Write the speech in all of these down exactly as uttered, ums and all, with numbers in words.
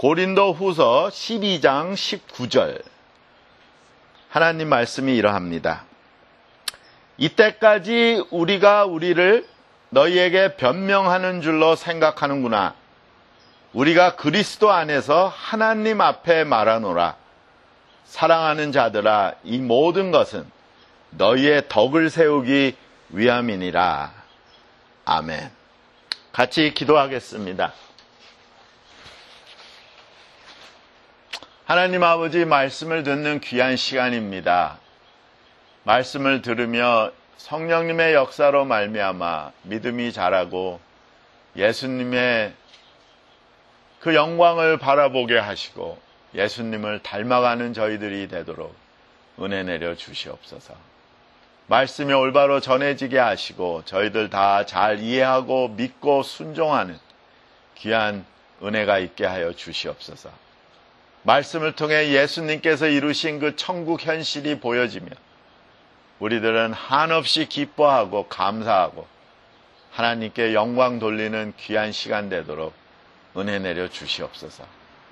고린도후서 십이 장 십구 절 하나님 말씀이 이러합니다. 이때까지 우리가 우리를 너희에게 변명하는 줄로 생각하는구나. 우리가 그리스도 안에서 하나님 앞에 말하노라. 사랑하는 자들아, 이 모든 것은 너희의 덕을 세우기 위함이니라. 아멘. 같이 기도하겠습니다. 하나님 아버지, 말씀을 듣는 귀한 시간입니다. 말씀을 들으며 성령님의 역사로 말미암아 믿음이 자라고 예수님의 그 영광을 바라보게 하시고 예수님을 닮아가는 저희들이 되도록 은혜 내려 주시옵소서. 말씀이 올바로 전해지게 하시고 저희들 다 잘 이해하고 믿고 순종하는 귀한 은혜가 있게 하여 주시옵소서. 말씀을 통해 예수님께서 이루신 그 천국 현실이 보여지며 우리들은 한없이 기뻐하고 감사하고 하나님께 영광 돌리는 귀한 시간 되도록 은혜 내려 주시옵소서.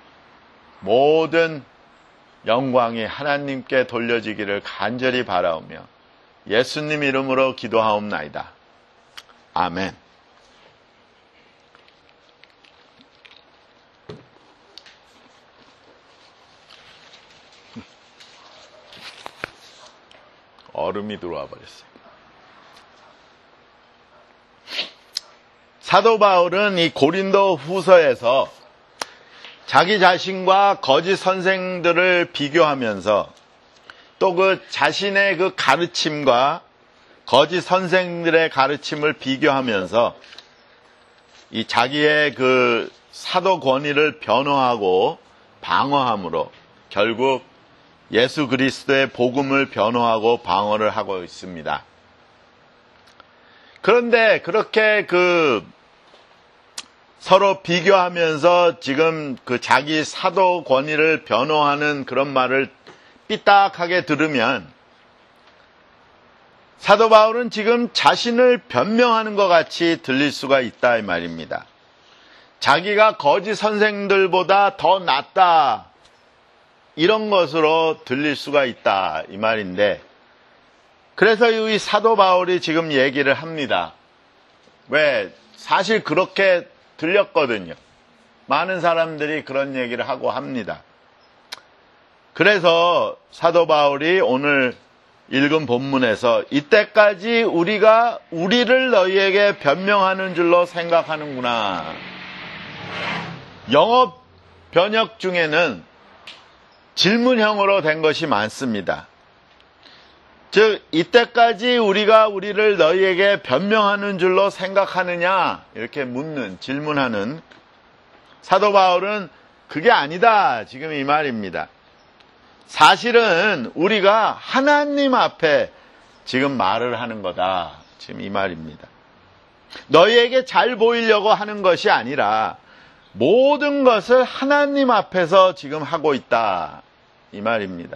모든 영광이 하나님께 돌려지기를 간절히 바라오며 예수님 이름으로 기도하옵나이다. 아멘. 얼음이 들어와 버렸어요. 사도 바울은 이 고린도 후서에서 자기 자신과 거짓 선생들을 비교하면서 또 그 자신의 그 가르침과 거짓 선생들의 가르침을 비교하면서 이 자기의 그 사도 권위를 변호하고 방어함으로 결국 예수 그리스도의 복음을 변호하고 방어를 하고 있습니다. 그런데 그렇게 그 서로 비교하면서 지금 그 자기 사도 권위를 변호하는 그런 말을 삐딱하게 들으면 사도 바울은 지금 자신을 변명하는 것 같이 들릴 수가 있다 이 말입니다. 자기가 거짓 선생들보다 더 낫다 이런 것으로 들릴 수가 있다 이 말인데, 그래서 이 사도 바울이 지금 얘기를 합니다. 왜? 사실 그렇게 들렸거든요. 많은 사람들이 그런 얘기를 하고 합니다. 그래서 사도 바울이 오늘 읽은 본문에서 이때까지 우리가 우리를 너희에게 변명하는 줄로 생각하는구나. 영어 번역 중에는 질문형으로 된 것이 많습니다. 즉, 이때까지 우리가 우리를 너희에게 변명하는 줄로 생각하느냐 이렇게 묻는, 질문하는. 사도 바울은 그게 아니다 지금 이 말입니다. 사실은 우리가 하나님 앞에 지금 말을 하는 거다 지금 이 말입니다. 너희에게 잘 보이려고 하는 것이 아니라 모든 것을 하나님 앞에서 지금 하고 있다 이 말입니다.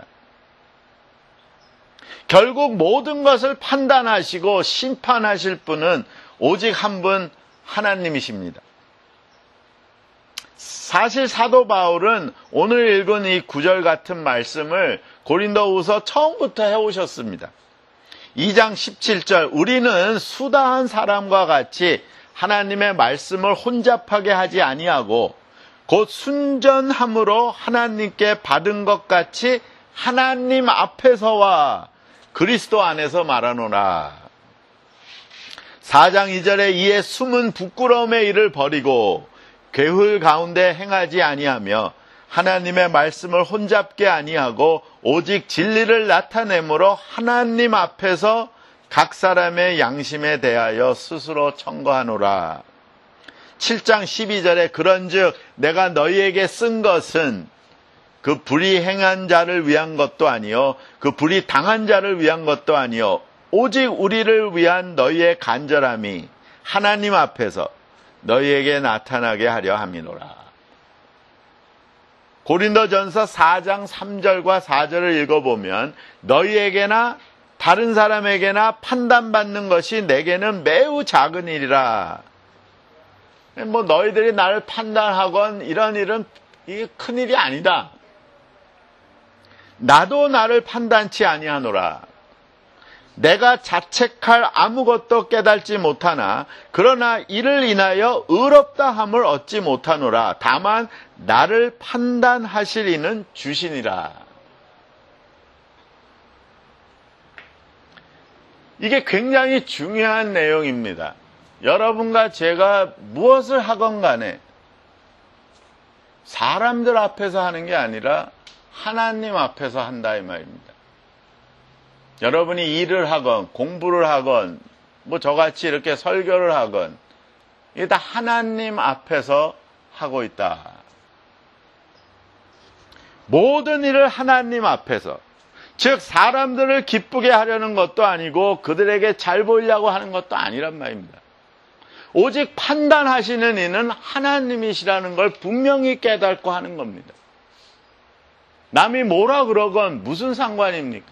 결국 모든 것을 판단하시고 심판하실 분은 오직 한 분 하나님이십니다. 사실 사도 바울은 오늘 읽은 이 구절 같은 말씀을 고린도후서 처음부터 해오셨습니다. 이 장 십칠 절 우리는 수다한 사람과 같이 하나님의 말씀을 혼잡하게 하지 아니하고 곧 순전함으로 하나님께 받은 것 같이 하나님 앞에서와 그리스도 안에서 말하노라. 사 장 이 절에 이에 숨은 부끄러움의 일을 버리고 괴물 가운데 행하지 아니하며 하나님의 말씀을 혼잡게 아니하고 오직 진리를 나타내므로 하나님 앞에서 각 사람의 양심에 대하여 스스로 청구하노라. 칠 장 십이 절에 그런즉 내가 너희에게 쓴 것은 그 불의 행한 자를 위한 것도 아니요 그 불의 당한 자를 위한 것도 아니요 오직 우리를 위한 너희의 간절함이 하나님 앞에서 너희에게 나타나게 하려 함이노라. 고린도전서 사 장 삼 절과 사 절을 읽어보면 너희에게나 다른 사람에게나 판단받는 것이 내게는 매우 작은 일이라. 뭐 너희들이 나를 판단하건 이런 일은 이게 큰일이 아니다. 나도 나를 판단치 아니하노라. 내가 자책할 아무것도 깨달지 못하나 그러나 이를 인하여 의롭다 함을 얻지 못하노라. 다만 나를 판단하실 이는 주시니라. 이게 굉장히 중요한 내용입니다. 여러분과 제가 무엇을 하건 간에 사람들 앞에서 하는 게 아니라 하나님 앞에서 한다 이 말입니다. 여러분이 일을 하건 공부를 하건 뭐 저같이 이렇게 설교를 하건 이게 다 하나님 앞에서 하고 있다. 모든 일을 하나님 앞에서, 즉 사람들을 기쁘게 하려는 것도 아니고 그들에게 잘 보이려고 하는 것도 아니란 말입니다. 오직 판단하시는 이는 하나님이시라는 걸 분명히 깨닫고 하는 겁니다. 남이 뭐라 그러건 무슨 상관입니까?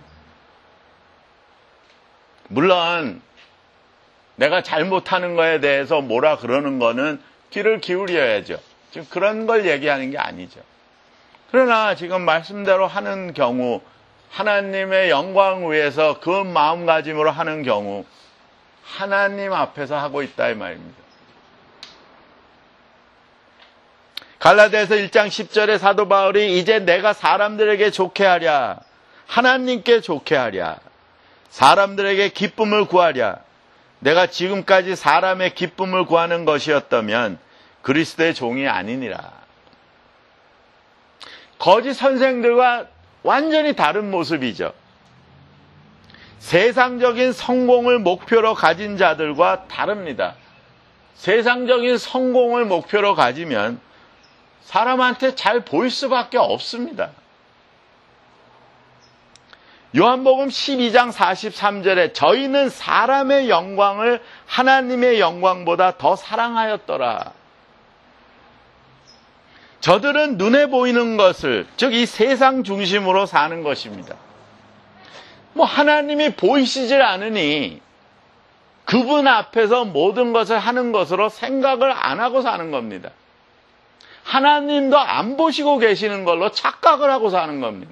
물론 내가 잘못하는 거에 대해서 뭐라 그러는 거는 귀를 기울여야죠. 지금 그런 걸 얘기하는 게 아니죠. 그러나 지금 말씀대로 하는 경우, 하나님의 영광 위해서 그 마음가짐으로 하는 경우 하나님 앞에서 하고 있다 이 말입니다. 갈라디아서 일 장 십 절에 사도 바울이 이제 내가 사람들에게 좋게 하랴, 하나님께 좋게 하랴, 사람들에게 기쁨을 구하랴. 내가 지금까지 사람의 기쁨을 구하는 것이었다면 그리스도의 종이 아니니라. 거짓 선생들과 완전히 다른 모습이죠. 세상적인 성공을 목표로 가진 자들과 다릅니다. 세상적인 성공을 목표로 가지면 사람한테 잘 보일 수밖에 없습니다. 요한복음 십이 장 사십삼 절에 저희는 사람의 영광을 하나님의 영광보다 더 사랑하였더라. 저들은 눈에 보이는 것을, 즉 이 세상 중심으로 사는 것입니다. 뭐 하나님이 보이시질 않으니 그분 앞에서 모든 것을 하는 것으로 생각을 안 하고 사는 겁니다. 하나님도 안 보시고 계시는 걸로 착각을 하고 사는 겁니다.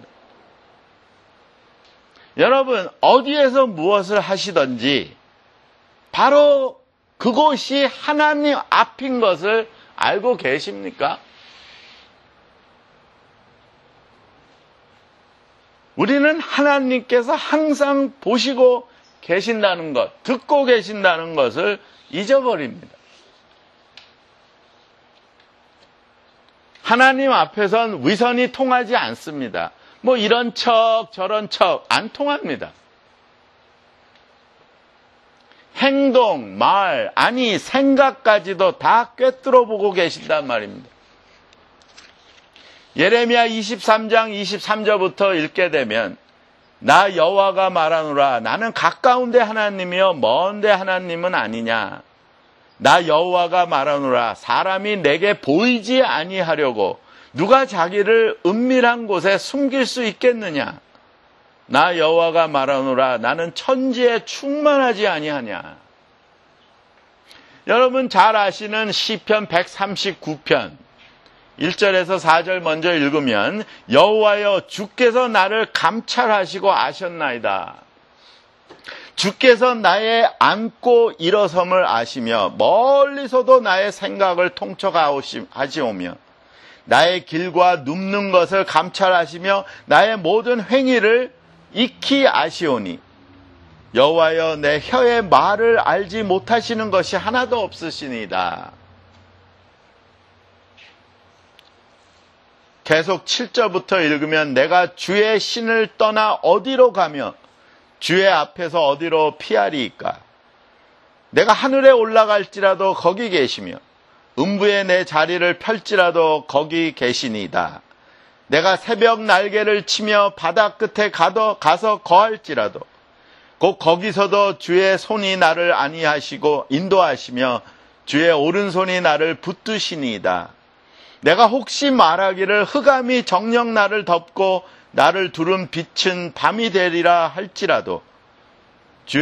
여러분, 어디에서 무엇을 하시든지 바로 그곳이 하나님 앞인 것을 알고 계십니까? 우리는 하나님께서 항상 보시고 계신다는 것, 듣고 계신다는 것을 잊어버립니다. 하나님 앞에선 위선이 통하지 않습니다. 뭐 이런 척 저런 척 안 통합니다. 행동, 말, 아니 생각까지도 다 꿰뚫어 보고 계신단 말입니다. 예레미야 이십삼 장 이십삼 절부터 읽게 되면 나 여호와가 말하노라 나는 가까운데 하나님이여 먼데 하나님은 아니냐. 나 여호와가 말하노라 사람이 내게 보이지 아니하려고 누가 자기를 은밀한 곳에 숨길 수 있겠느냐. 나 여호와가 말하노라 나는 천지에 충만하지 아니하냐. 여러분 잘 아시는 시편 백삼십구 편 일 절에서 사 절 먼저 읽으면 여호와여 주께서 나를 감찰하시고 아셨나이다. 주께서 나의 앉고 일어섬을 아시며 멀리서도 나의 생각을 통촉하시오며 나의 길과 눕는 것을 감찰하시며 나의 모든 행위를 익히 아시오니 여호와여 내 혀의 말을 알지 못하시는 것이 하나도 없으시니이다. 계속 칠 절부터 읽으면 내가 주의 신을 떠나 어디로 가며 주의 앞에서 어디로 피하리이까. 내가 하늘에 올라갈지라도 거기 계시며 음부에 내 자리를 펼지라도 거기 계시니이다. 내가 새벽 날개를 치며 바다 끝에 가도, 가서 거할지라도 곧 거기서도 주의 손이 나를 안위하시고 인도하시며 주의 오른손이 나를 붙드시니이다. 내가 혹시 말하기를 흑암이 정녕 나를 덮고 나를 두른 빛은 밤이 되리라 할지라도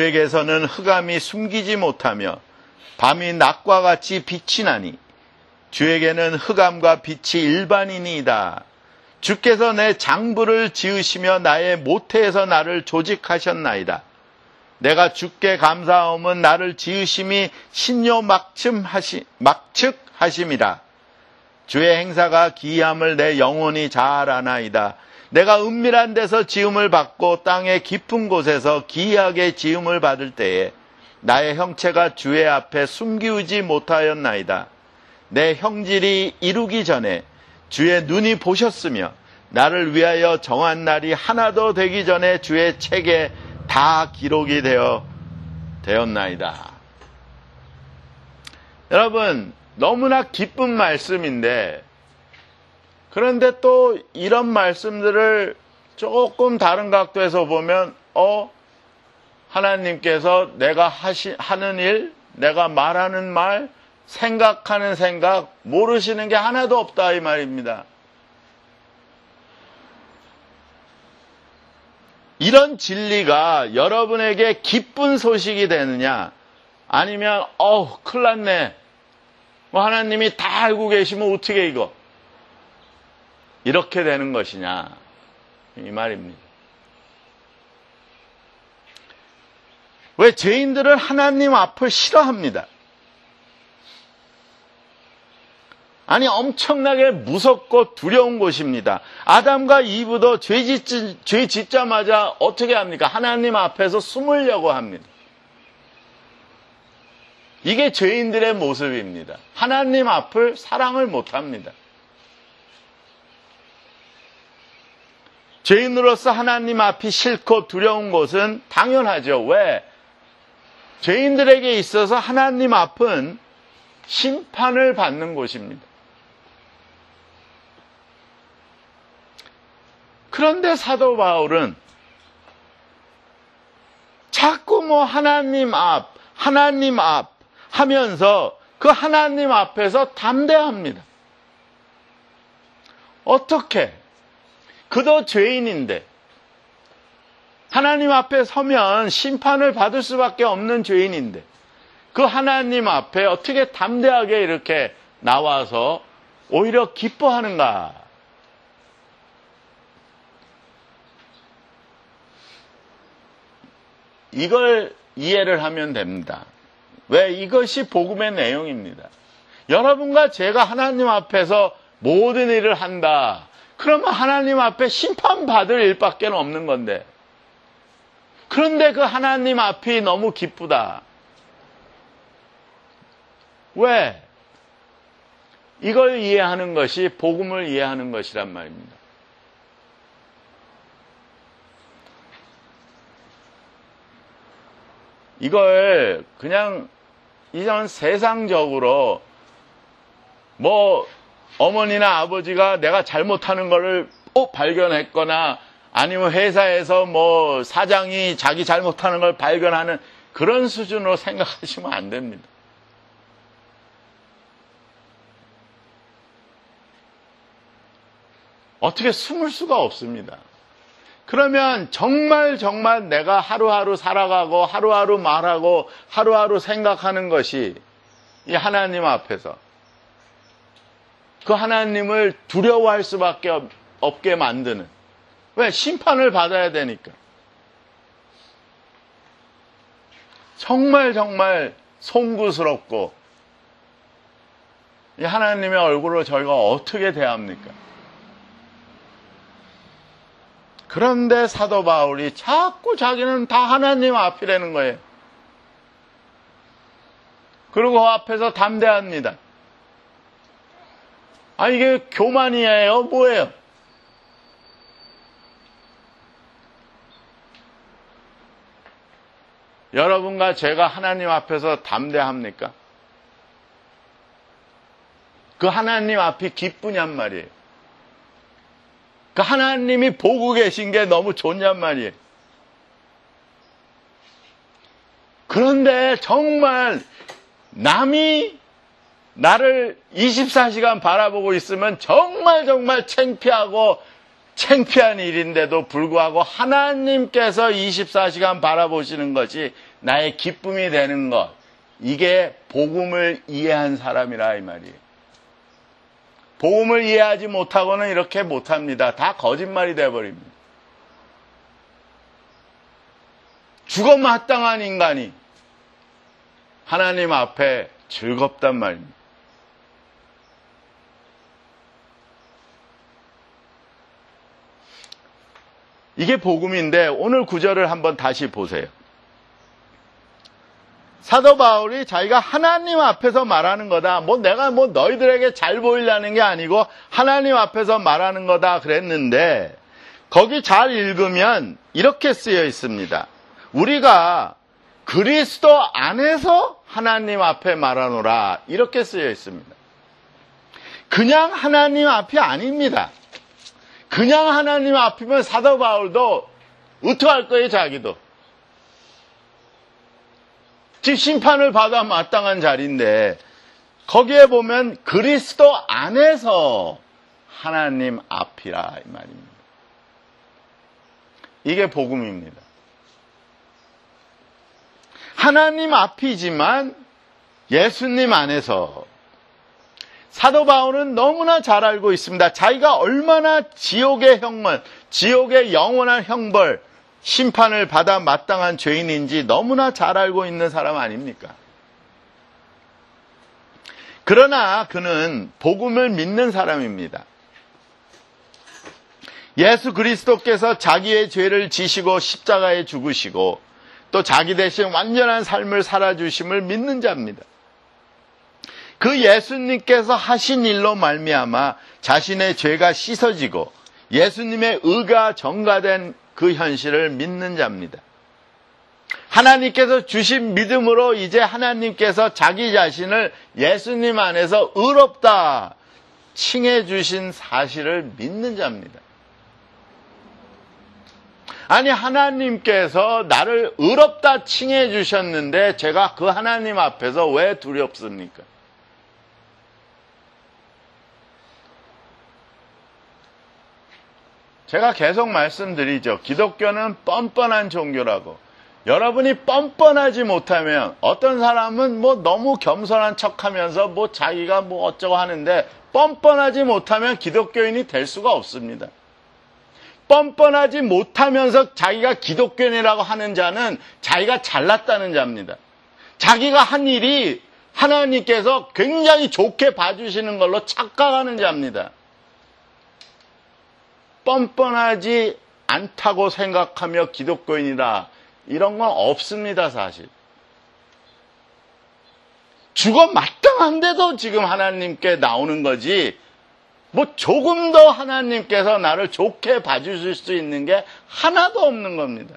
주에게서는 흑암이 숨기지 못하며 밤이 낮과 같이 빛이 나니 주에게는 흑암과 빛이 일반이니이다. 주께서 내 장부를 지으시며 나의 모태에서 나를 조직하셨나이다. 내가 주께 감사함은 나를 지으심이 신요 막춤하시, 막측하심이라. 주의 행사가 기이함을 내 영혼이 잘 아나이다. 내가 은밀한 데서 지음을 받고 땅의 깊은 곳에서 기이하게 지음을 받을 때에 나의 형체가 주의 앞에 숨기우지 못하였나이다. 내 형질이 이루기 전에 주의 눈이 보셨으며 나를 위하여 정한 날이 하나도 되기 전에 주의 책에 다 기록이 되어 되었나이다. 여러분, 너무나 기쁜 말씀인데, 그런데 또 이런 말씀들을 조금 다른 각도에서 보면, 어, 하나님께서 내가 하시, 하는 일, 내가 말하는 말, 생각하는 생각, 모르시는 게 하나도 없다, 이 말입니다. 이런 진리가 여러분에게 기쁜 소식이 되느냐, 아니면 어우 큰일 났네, 뭐 하나님이 다 알고 계시면 어떻게 이거 이렇게 되는 것이냐, 이 말입니다. 왜 죄인들은 하나님 앞을 싫어합니다. 아니, 엄청나게 무섭고 두려운 곳입니다. 아담과 이브도 죄, 짓, 죄 짓자마자 어떻게 합니까? 하나님 앞에서 숨으려고 합니다. 이게 죄인들의 모습입니다. 하나님 앞을 사랑을 못합니다. 죄인으로서 하나님 앞이 싫고 두려운 것은 당연하죠. 왜? 죄인들에게 있어서 하나님 앞은 심판을 받는 곳입니다. 그런데 사도 바울은 자꾸 뭐 하나님 앞, 하나님 앞 하면서 그 하나님 앞에서 담대합니다. 어떻게? 그도 죄인인데 하나님 앞에 서면 심판을 받을 수밖에 없는 죄인인데 그 하나님 앞에 어떻게 담대하게 이렇게 나와서 오히려 기뻐하는가? 이걸 이해를 하면 됩니다. 왜? 이것이 복음의 내용입니다. 여러분과 제가 하나님 앞에서 모든 일을 한다. 그러면 하나님 앞에 심판받을 일밖에 없는 건데. 그런데 그 하나님 앞이 너무 기쁘다. 왜? 이걸 이해하는 것이 복음을 이해하는 것이란 말입니다. 이걸 그냥 이전 세상적으로 뭐 어머니나 아버지가 내가 잘못하는 거를 꼭 발견했거나 아니면 회사에서 뭐 사장이 자기 잘못하는 걸 발견하는 그런 수준으로 생각하시면 안 됩니다. 어떻게 숨을 수가 없습니다. 그러면 정말 정말 내가 하루하루 살아가고 하루하루 말하고 하루하루 생각하는 것이 이 하나님 앞에서 그 하나님을 두려워할 수밖에 없게 만드는, 왜? 심판을 받아야 되니까. 정말 정말 송구스럽고 이 하나님의 얼굴을 저희가 어떻게 대합니까? 그런데 사도 바울이 자꾸 자기는 다 하나님 앞이라는 거예요. 그리고 그 앞에서 담대합니다. 아, 이게 교만이에요? 뭐예요? 여러분과 제가 하나님 앞에서 담대합니까? 그 하나님 앞이 기쁘냔 말이에요. 그 하나님이 보고 계신 게 너무 좋냔 말이에요. 그런데 정말 남이 나를 이십사 시간 바라보고 있으면 정말 정말 창피하고 창피한 일인데도 불구하고 하나님께서 이십사 시간 바라보시는 것이 나의 기쁨이 되는 것, 이게 복음을 이해한 사람이라 이 말이에요. 복음을 이해하지 못하고는 이렇게 못합니다. 다 거짓말이 되어버립니다. 죽어 마땅한 인간이 하나님 앞에 즐겁단 말입니다. 이게 복음인데 오늘 구절을 한번 다시 보세요. 사도 바울이 자기가 하나님 앞에서 말하는 거다. 뭐 내가 뭐 너희들에게 잘 보이려는 게 아니고 하나님 앞에서 말하는 거다 그랬는데 거기 잘 읽으면 이렇게 쓰여 있습니다. 우리가 그리스도 안에서 하나님 앞에 말하노라 이렇게 쓰여 있습니다. 그냥 하나님 앞이 아닙니다. 그냥 하나님 앞이면 사도 바울도 어떡할 거예요 자기도. 지금 심판을 받아 마땅한 자리인데 거기에 보면 그리스도 안에서 하나님 앞이라 이 말입니다. 이게 복음입니다. 하나님 앞이지만 예수님 안에서. 사도 바울은 너무나 잘 알고 있습니다. 자기가 얼마나 지옥의 형벌, 지옥의 영원한 형벌, 심판을 받아 마땅한 죄인인지 너무나 잘 알고 있는 사람 아닙니까? 그러나 그는 복음을 믿는 사람입니다. 예수 그리스도께서 자기의 죄를 지시고 십자가에 죽으시고 또 자기 대신 완전한 삶을 살아주심을 믿는 자입니다. 그 예수님께서 하신 일로 말미암아 자신의 죄가 씻어지고 예수님의 의가 전가된 그 현실을 믿는 자입니다. 하나님께서 주신 믿음으로 이제 하나님께서 자기 자신을 예수님 안에서 의롭다 칭해 주신 사실을 믿는 자입니다. 아니 하나님께서 나를 의롭다 칭해 주셨는데 제가 그 하나님 앞에서 왜 두렵습니까? 제가 계속 말씀드리죠. 기독교는 뻔뻔한 종교라고. 여러분이 뻔뻔하지 못하면 어떤 사람은 뭐 너무 겸손한 척하면서 뭐 자기가 뭐 어쩌고 하는데 뻔뻔하지 못하면 기독교인이 될 수가 없습니다. 뻔뻔하지 못하면서 자기가 기독교인이라고 하는 자는 자기가 잘났다는 자입니다. 자기가 한 일이 하나님께서 굉장히 좋게 봐주시는 걸로 착각하는 자입니다. 뻔뻔하지 않다고 생각하며 기독교인이다. 이런 건 없습니다, 사실. 죽어 마땅한데도 지금 하나님께 나오는 거지, 뭐 조금 더 하나님께서 나를 좋게 봐주실 수 있는 게 하나도 없는 겁니다.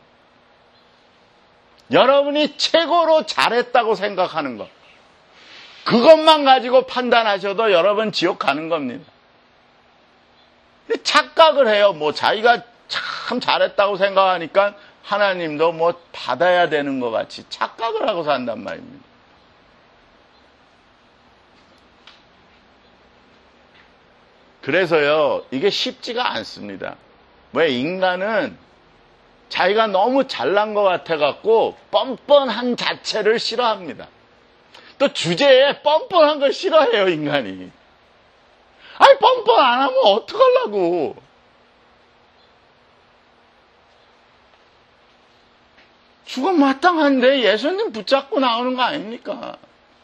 여러분이 최고로 잘했다고 생각하는 것, 그것만 가지고 판단하셔도 여러분 지옥 가는 겁니다. 착각을 해요. 뭐 자기가 참 잘했다고 생각하니까 하나님도 뭐 받아야 되는 것 같이 착각을 하고 산단 말입니다. 그래서요, 이게 쉽지가 않습니다. 왜 인간은 자기가 너무 잘난 것 같아갖고 뻔뻔한 자체를 싫어합니다. 또 주제에 뻔뻔한 걸 싫어해요, 인간이. 아니, 뻔뻔 안 하면 어떡하려고. 죽어 마땅한데 예수님 붙잡고 나오는 거 아닙니까?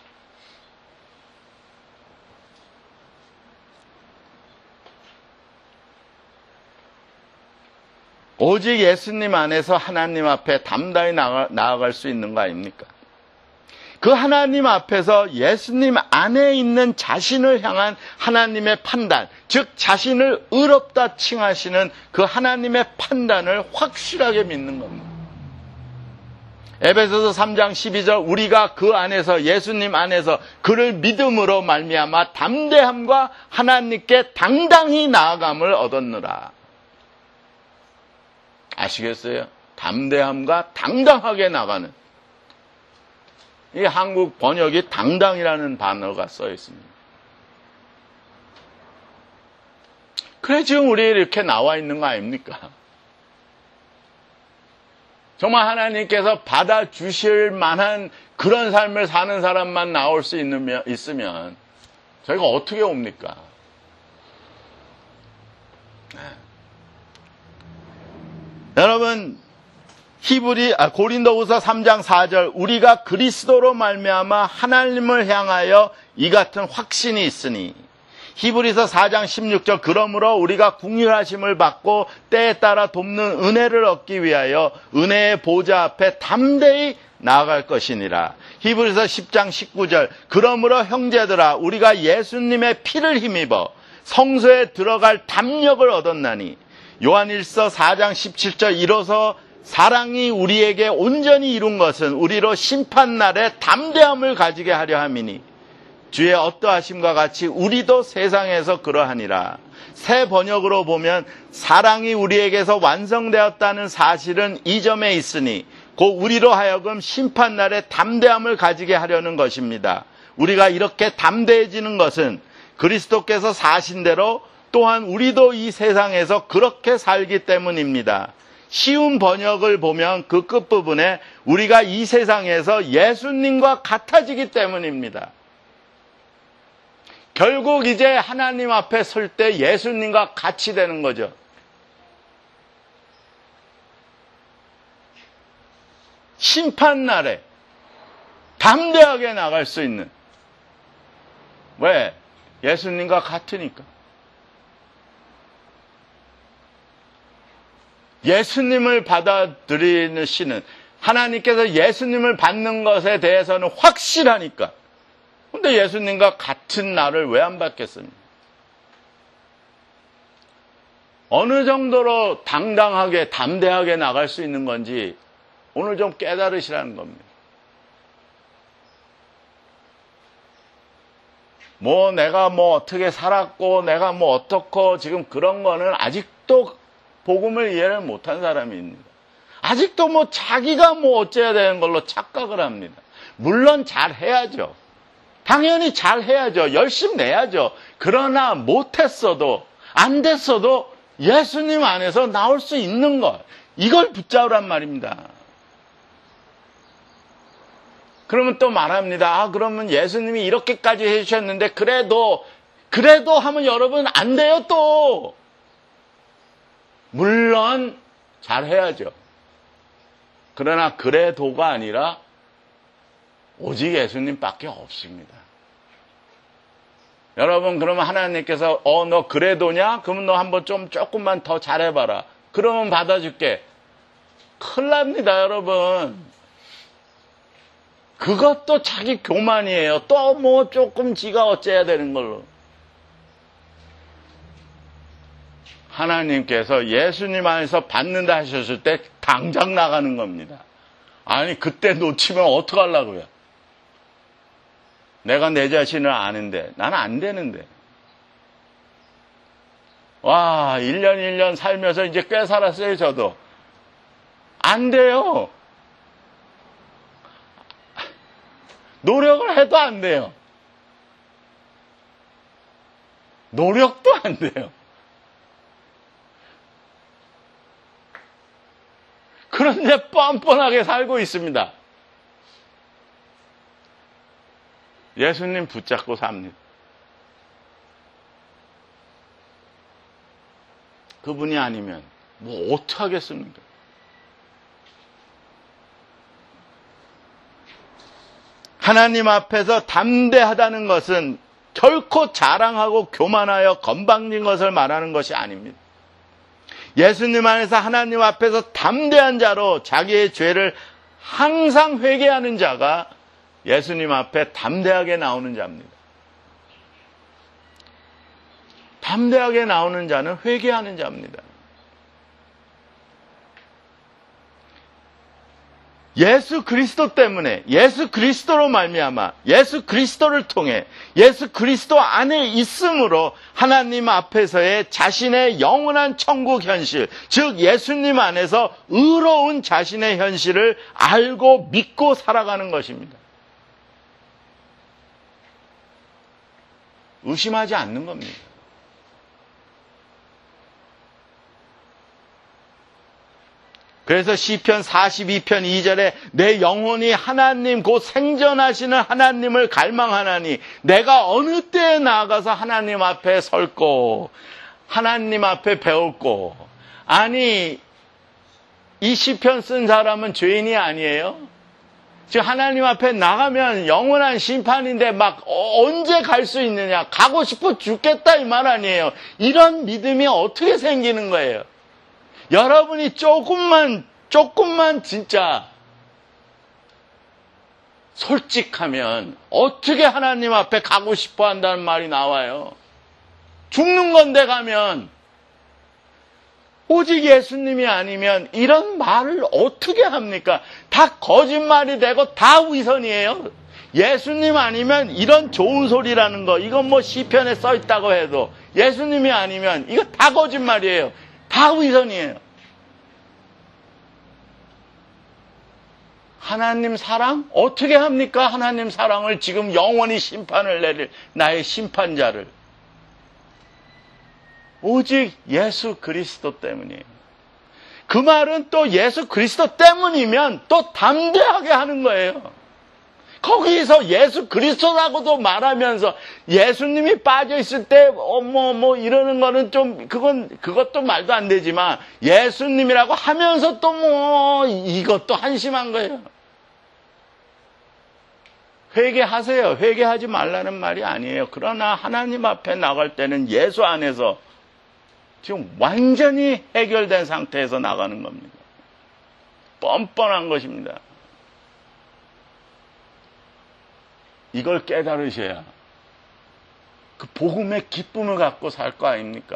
오직 예수님 안에서 하나님 앞에 담대히 나아가, 나아갈 수 있는 거 아닙니까? 그 하나님 앞에서 예수님 안에 있는 자신을 향한 하나님의 판단, 즉 자신을 의롭다 칭하시는 그 하나님의 판단을 확실하게 믿는 겁니다. 에베소서 삼 장 십이 절, 우리가 그 안에서, 예수님 안에서 그를 믿음으로 말미암아 담대함과 하나님께 당당히 나아감을 얻었느라. 아시겠어요? 담대함과 당당하게 나가는. 이 한국 번역이 당당이라는 단어가 써 있습니다. 그래 지금 우리 이렇게 나와 있는 거 아닙니까? 정말 하나님께서 받아주실 만한 그런 삶을 사는 사람만 나올 수 있으면, 있으면 저희가 어떻게 옵니까? 여러분, 히브리 아, 고린도후서 삼 장 사 절, 우리가 그리스도로 말미암아 하나님을 향하여 이 같은 확신이 있으니, 히브리서 사 장 십육 절, 그러므로 우리가 긍휼하심을 받고 때에 따라 돕는 은혜를 얻기 위하여 은혜의 보좌 앞에 담대히 나아갈 것이니라. 히브리서 십 장 십구 절, 그러므로 형제들아 우리가 예수님의 피를 힘입어 성소에 들어갈 담력을 얻었나니. 요한일서 사 장 십칠 절, 이로써 사랑이 우리에게 온전히 이룬 것은 우리로 심판날에 담대함을 가지게 하려 함이니 주의 어떠하심과 같이 우리도 세상에서 그러하니라. 새 번역으로 보면 사랑이 우리에게서 완성되었다는 사실은 이 점에 있으니 곧 우리로 하여금 심판날에 담대함을 가지게 하려는 것입니다. 우리가 이렇게 담대해지는 것은 그리스도께서 사신 대로 또한 우리도 이 세상에서 그렇게 살기 때문입니다. 쉬운 번역을 보면 그 끝부분에 우리가 이 세상에서 예수님과 같아지기 때문입니다. 결국 이제 하나님 앞에 설 때 예수님과 같이 되는 거죠. 심판날에 담대하게 나갈 수 있는. 왜? 예수님과 같으니까. 예수님을 받아들이는 씨는, 하나님께서 예수님을 받는 것에 대해서는 확실하니까. 근데 예수님과 같은 나를 왜 안 받겠습니까? 어느 정도로 당당하게 담대하게 나갈 수 있는 건지 오늘 좀 깨달으시라는 겁니다. 뭐 내가 뭐 어떻게 살았고 내가 뭐 어떻고 지금 그런 거는 아직도 복음을 이해를 못한 사람입니다. 아직도 뭐 자기가 뭐 어째야 되는 걸로 착각을 합니다. 물론 잘해야죠. 당연히 잘해야죠. 열심히 내야죠. 그러나 못했어도 안 됐어도 예수님 안에서 나올 수 있는 것, 이걸 붙잡으란 말입니다. 그러면 또 말합니다. 아, 그러면 예수님이 이렇게까지 해주셨는데 그래도 그래도 하면 여러분 안 돼요 또. 물론 잘해야죠. 그러나 그래도가 아니라 오직 예수님밖에 없습니다. 여러분, 그러면 하나님께서 어, 너 그래도냐? 그러면 너 한번 좀 조금만 더 잘해봐라. 그러면 받아줄게. 큰일 납니다, 여러분. 그것도 자기 교만이에요. 또 뭐 조금 지가 어째야 되는 걸로. 하나님께서 예수님 안에서 받는다 하셨을 때 당장 나가는 겁니다. 아니, 그때 놓치면 어떡하려고요? 내가 내 자신을 아는데 나는 안 되는데. 와, 일 년 일 년 살면서 이제 꽤 살았어요. 저도 안 돼요. 노력을 해도 안 돼요. 노력도 안 돼요. 그런데 뻔뻔하게 살고 있습니다. 예수님 붙잡고 삽니다. 그분이 아니면 뭐 어떡하겠습니까? 하나님 앞에서 담대하다는 것은 결코 자랑하고 교만하여 건방진 것을 말하는 것이 아닙니다. 예수님 안에서 하나님 앞에서 담대한 자로 자기의 죄를 항상 회개하는 자가 예수님 앞에 담대하게 나오는 자입니다. 담대하게 나오는 자는 회개하는 자입니다. 예수 그리스도 때문에, 예수 그리스도로 말미암아, 예수 그리스도를 통해, 예수 그리스도 안에 있음으로 하나님 앞에서의 자신의 영원한 천국 현실, 즉 예수님 안에서 의로운 자신의 현실을 알고 믿고 살아가는 것입니다. 의심하지 않는 겁니다. 그래서 시편 사십이 편 이 절에 내 영혼이 하나님 곧 생전하시는 하나님을 갈망하나니 내가 어느 때에 나아가서 하나님 앞에 설고, 하나님 앞에 배웠고, 아니 이 시편 쓴 사람은 죄인이 아니에요? 지금 하나님 앞에 나가면 영원한 심판인데 막 언제 갈 수 있느냐, 가고 싶어 죽겠다 이 말 아니에요. 이런 믿음이 어떻게 생기는 거예요? 여러분이 조금만 조금만 진짜 솔직하면 어떻게 하나님 앞에 가고 싶어 한다는 말이 나와요? 죽는 건데 가면, 오직 예수님이 아니면 이런 말을 어떻게 합니까? 다 거짓말이 되고 다 위선이에요. 예수님 아니면 이런 좋은 소리라는 거, 이건 뭐 시편에 써 있다고 해도 예수님이 아니면 이거 다 거짓말이에요. 다 위선이에요. 하나님 사랑? 어떻게 합니까? 하나님 사랑을 지금 영원히 심판을 내릴 나의 심판자를. 오직 예수 그리스도 때문이에요. 그 말은 또 예수 그리스도 때문이면 또 담대하게 하는 거예요. 거기서 예수 그리스도라고도 말하면서 예수님이 빠져 있을 때 어머 뭐 이러는 거는 좀 그건 그것도 말도 안 되지만 예수님이라고 하면서 또 뭐 이것도 한심한 거예요. 회개하세요. 회개하지 말라는 말이 아니에요. 그러나 하나님 앞에 나갈 때는 예수 안에서 지금 완전히 해결된 상태에서 나가는 겁니다. 뻔뻔한 것입니다. 이걸 깨달으셔야 그 복음의 기쁨을 갖고 살 거 아닙니까?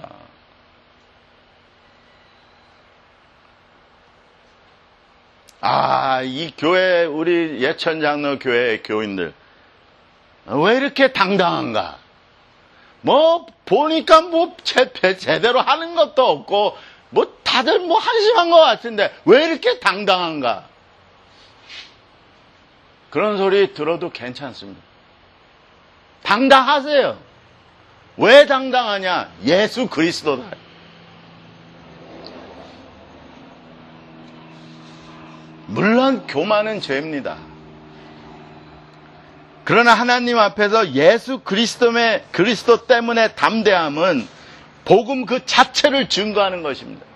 아, 이 교회, 우리 예천장로 교회 교인들 왜 이렇게 당당한가? 뭐 보니까 뭐 제, 제대로 하는 것도 없고 뭐 다들 뭐 한심한 것 같은데 왜 이렇게 당당한가? 그런 소리 들어도 괜찮습니다. 당당하세요. 왜 당당하냐? 예수 그리스도다. 물론 교만은 죄입니다. 그러나 하나님 앞에서 예수 그리스도의 그리스도 때문에 담대함은 복음 그 자체를 증거하는 것입니다.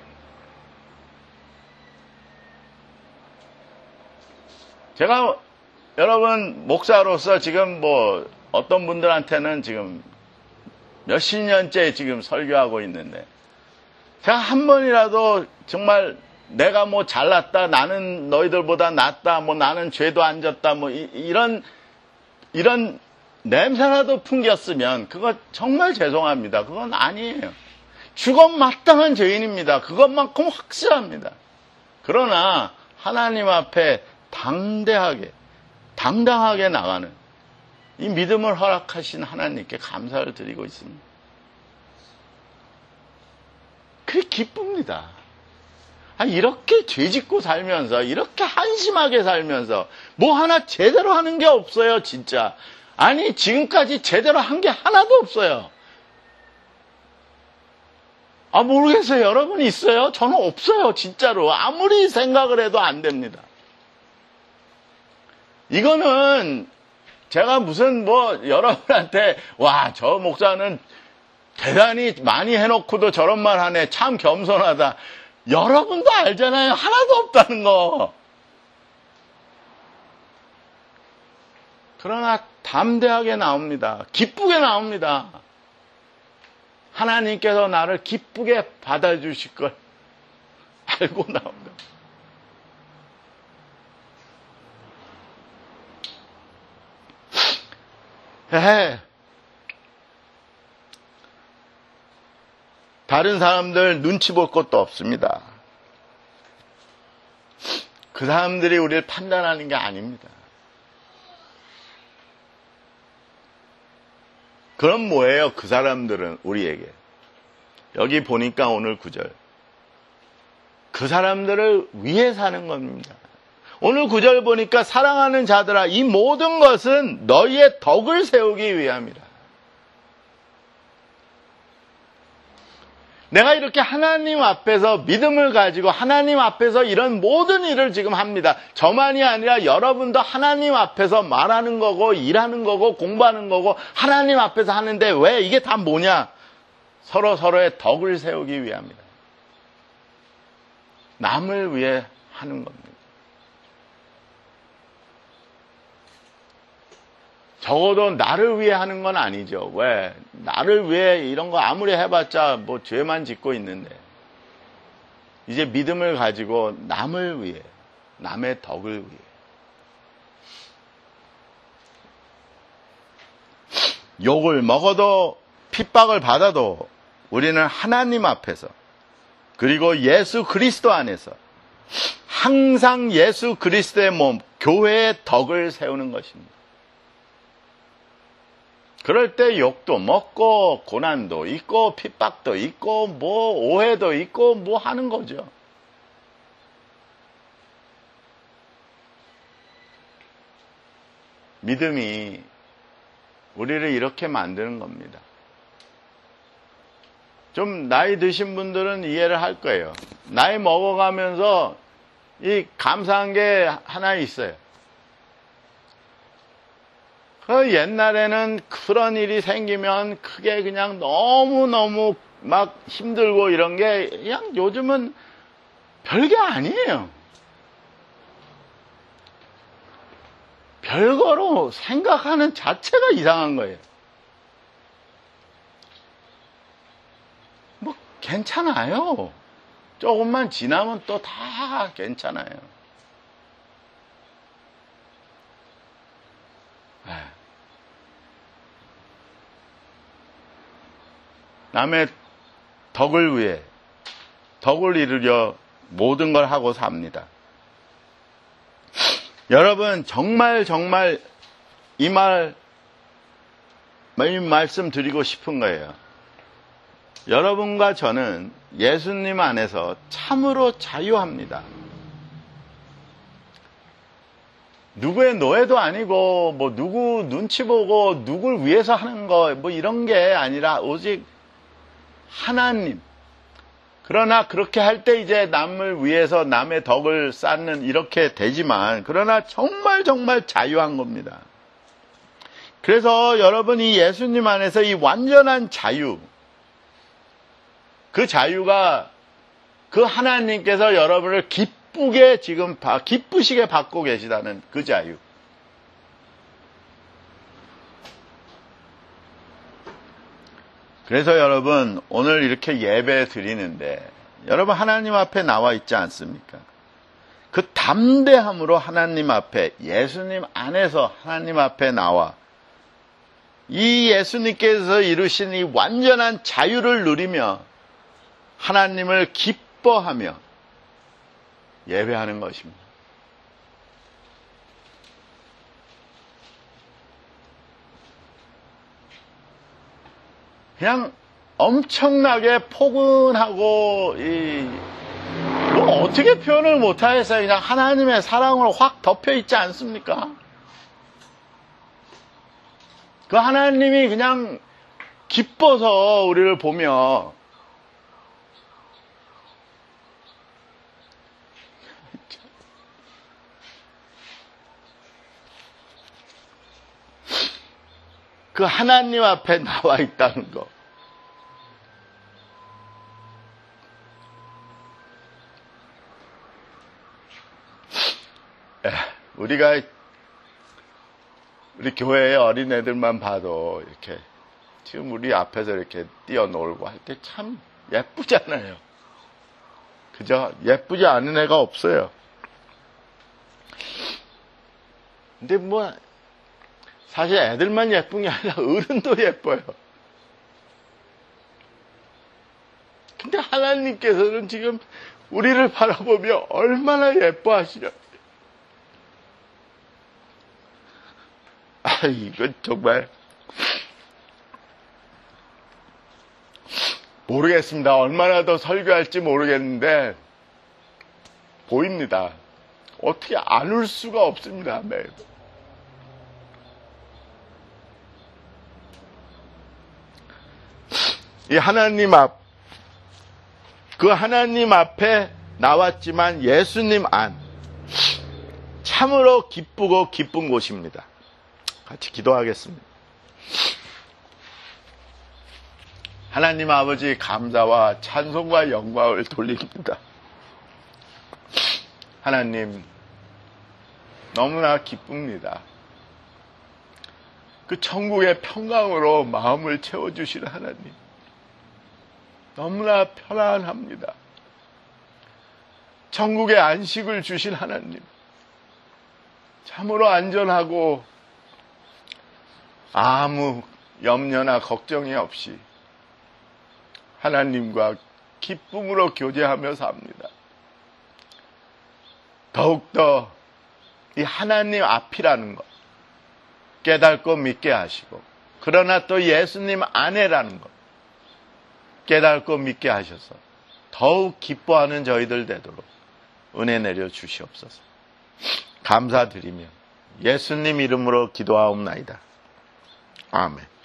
제가 여러분 목사로서 지금 뭐 어떤 분들한테는 지금 몇십 년째 지금 설교하고 있는데 제가 한 번이라도 정말 내가 뭐 잘났다, 나는 너희들보다 낫다, 뭐 나는 죄도 안 졌다, 뭐 이, 이런 이런 냄새라도 풍겼으면 그거 정말 죄송합니다. 그건 아니에요. 죽어 마땅한 죄인입니다. 그것만큼 확실합니다. 그러나 하나님 앞에 당대하게 당당하게 나가는 이 믿음을 허락하신 하나님께 감사를 드리고 있습니다. 그게 기쁩니다. 아, 이렇게 죄짓고 살면서, 이렇게 한심하게 살면서, 뭐 하나 제대로 하는 게 없어요, 진짜. 아니, 지금까지 제대로 한 게 하나도 없어요. 아, 모르겠어요. 여러분 있어요? 저는 없어요, 진짜로. 아무리 생각을 해도 안 됩니다. 이거는 제가 무슨 뭐, 여러분한테, 와, 저 목사는 대단히 많이 해놓고도 저런 말 하네. 참 겸손하다. 여러분도 알잖아요. 하나도 없다는 거. 그러나 담대하게 나옵니다. 기쁘게 나옵니다. 하나님께서 나를 기쁘게 받아주실 걸 알고 나옵니다. 에헤. 다른 사람들 눈치 볼 것도 없습니다. 그 사람들이 우리를 판단하는 게 아닙니다. 그럼 뭐예요? 그 사람들은 우리에게. 여기 보니까 오늘 구절. 그 사람들을 위해 사는 겁니다. 오늘 구절 보니까 사랑하는 자들아, 이 모든 것은 너희의 덕을 세우기 위함이라. 내가 이렇게 하나님 앞에서 믿음을 가지고 하나님 앞에서 이런 모든 일을 지금 합니다. 저만이 아니라 여러분도 하나님 앞에서 말하는 거고 일하는 거고 공부하는 거고 하나님 앞에서 하는데 왜 이게 다 뭐냐? 서로 서로의 덕을 세우기 위함이다. 남을 위해 하는 겁니다. 적어도 나를 위해 하는 건 아니죠. 왜? 나를 위해 이런 거 아무리 해봤자 뭐 죄만 짓고 있는데. 이제 믿음을 가지고 남을 위해, 남의 덕을 위해. 욕을 먹어도 핍박을 받아도 우리는 하나님 앞에서 그리고 예수 그리스도 안에서 항상 예수 그리스도의 몸, 교회의 덕을 세우는 것입니다. 그럴 때 욕도 먹고 고난도 있고 핍박도 있고 뭐 오해도 있고 뭐 하는 거죠. 믿음이 우리를 이렇게 만드는 겁니다. 좀 나이 드신 분들은 이해를 할 거예요. 나이 먹어가면서 이 감사한 게 하나 있어요. 그 옛날에는 그런 일이 생기면 그게 그냥 너무너무 막 힘들고 이런 게 그냥 요즘은 별게 아니에요. 별거로 생각하는 자체가 이상한 거예요. 뭐 괜찮아요. 조금만 지나면 또 다 괜찮아요. 남의 덕을 위해, 덕을 이루려 모든 걸 하고 삽니다. 여러분, 정말 정말 이 말, 이 말씀 드리고 싶은 거예요. 여러분과 저는 예수님 안에서 참으로 자유합니다. 누구의 노예도 아니고, 뭐, 누구 눈치 보고, 누굴 위해서 하는 거, 뭐, 이런 게 아니라, 오직 하나님. 그러나 그렇게 할 때 이제 남을 위해서 남의 덕을 쌓는 이렇게 되지만, 그러나 정말 정말 자유한 겁니다. 그래서 여러분이 예수님 안에서 이 완전한 자유, 그 자유가 그 하나님께서 여러분을 기쁘게 지금, 기쁘시게 받고 계시다는 그 자유. 그래서 여러분, 오늘 이렇게 예배 드리는데, 여러분 하나님 앞에 나와 있지 않습니까? 그 담대함으로 하나님 앞에, 예수님 안에서 하나님 앞에 나와, 이 예수님께서 이루신 이 완전한 자유를 누리며, 하나님을 기뻐하며, 예배하는 것입니다. 그냥 엄청나게 포근하고, 이, 뭐 어떻게 표현을 못하겠어요. 그냥 하나님의 사랑으로 확 덮여 있지 않습니까? 그 하나님이 그냥 기뻐서 우리를 보며, 그 하나님 앞에 나와 있다는 거. 에, 우리가 우리 교회의 어린애들만 봐도 이렇게 지금 우리 앞에서 이렇게 뛰어놀고 할 때 참 예쁘잖아요. 그죠? 예쁘지 않은 애가 없어요. 근데 뭐 사실 애들만 예쁜 게 아니라 어른도 예뻐요. 근데 하나님께서는 지금 우리를 바라보며 얼마나 예뻐하시려. 아, 이건 정말 모르겠습니다. 얼마나 더 설교할지 모르겠는데 보입니다. 어떻게 안 울 수가 없습니다. 매일. 이 하나님 앞, 그 하나님 앞에 나왔지만 예수님 안, 참으로 기쁘고 기쁜 곳입니다. 같이 기도하겠습니다. 하나님 아버지 감사와 찬송과 영광을 돌립니다. 하나님, 너무나 기쁩니다. 그 천국의 평강으로 마음을 채워주시는 하나님, 너무나 편안합니다. 천국의 안식을 주신 하나님, 참으로 안전하고 아무 염려나 걱정이 없이 하나님과 기쁨으로 교제하며 삽니다. 더욱더 이 하나님 앞이라는 것 깨닫고 믿게 하시고, 그러나 또 예수님 안에라는 것 깨닫고 믿게 하셔서 더욱 기뻐하는 저희들 되도록 은혜 내려 주시옵소서. 감사드리며 예수님 이름으로 기도하옵나이다. 아멘.